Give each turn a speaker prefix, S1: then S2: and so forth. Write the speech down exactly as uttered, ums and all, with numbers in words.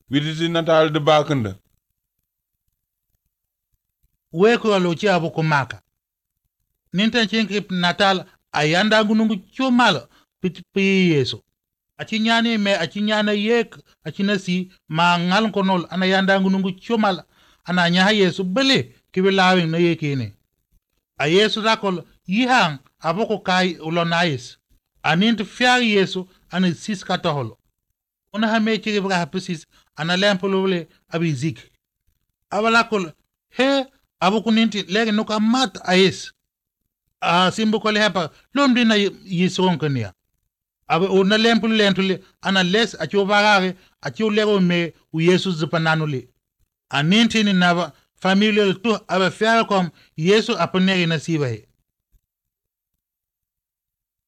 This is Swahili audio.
S1: widiti natal de bakanda
S2: we ko lo ci abu ko maka nintan cin natal ayanda gunungu chomal pit pi yeso aci nyani me aci nyana yek aci nasi ma ngal konol ana yanda gunungu chomal ana nya yeso bele kibe lawin na yekene a yeso dakol yihang aboko kai ulonais anint fiar yeso ana sis kataholo ona hame ci bra precis ana lempolole abi zik abalakol he aboko ninti lege no ka mat ayes a simbo ko le hapa lomdi na yison kania aba ona lempul lentule ana les a chobarare a cholero me u yesu zupananule aninti ni naba familial tu aba fiar kom yesu aponeri na sibahe